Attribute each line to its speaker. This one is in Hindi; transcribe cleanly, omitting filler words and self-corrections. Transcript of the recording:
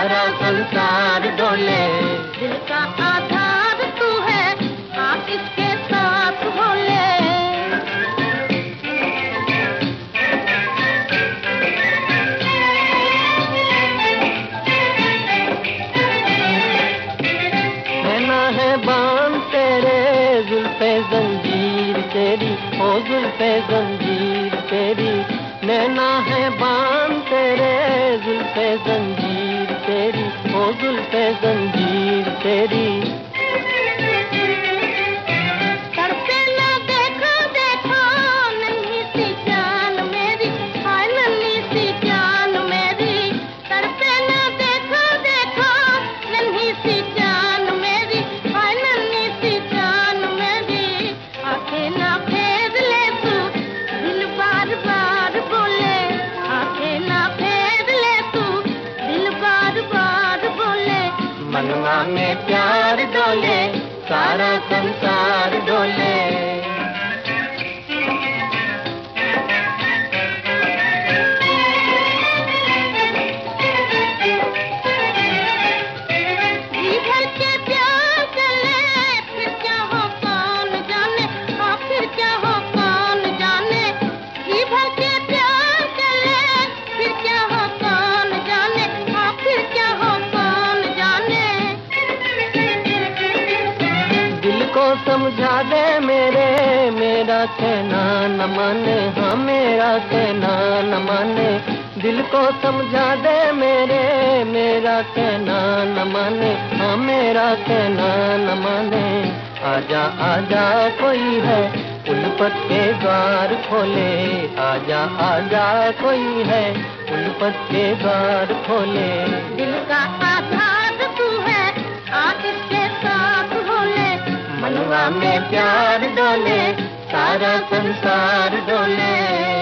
Speaker 1: सारा संसार डोले।
Speaker 2: दिल का आधार तू है, आ किसके साथ बोले।
Speaker 1: नैना है बांध तेरे, जुल्फे जंजीर तेरी, ओ जुल्फे जंजीर तेरी। नैना है बांध तेरे, जुल्फे जंजीर तेरी, ओ जुल्फे जंजीर तेरी।
Speaker 2: तड़पे ना देखो देखो नन्ही सी जान मेरी, हाय नन्ही सी जान मेरी। तड़पे ना देखो देखो नन्ही सी जान मेरी, हाय नन्ही सी जान मेरी। आंखें ना फेर ले तू, दिल बार बार बोले। आंखें ना फेर ले तू, दिल बार बार बोले।
Speaker 1: मनवा में प्यार डोले, सारा संसार डोले।
Speaker 2: जी भर के प्यार चले, फिर क्या हो कौन जाने, हाँ फिर क्या हो कौन जाने। जी भर के प्यार चले, फिर क्या हो कौन जाने, हाँ फिर क्या हो कौन जाने।
Speaker 1: दिल को समझा दे मेरे, मेरा कहना न माने, हाँ मेरा कहना न माने। दिल को समझा दे मेरे, मेरा कहना न माने, हाँ मेरा कहना न माने। आजा आजा कोई है, उल्फत के द्वार खोले। आजा आजा कोई है, उल्फत के द्वार खोले।
Speaker 2: दिल का आधार तू है, आ किसके साथ बोले।
Speaker 1: मनवा में प्यार डोले, सारा संसार डोले।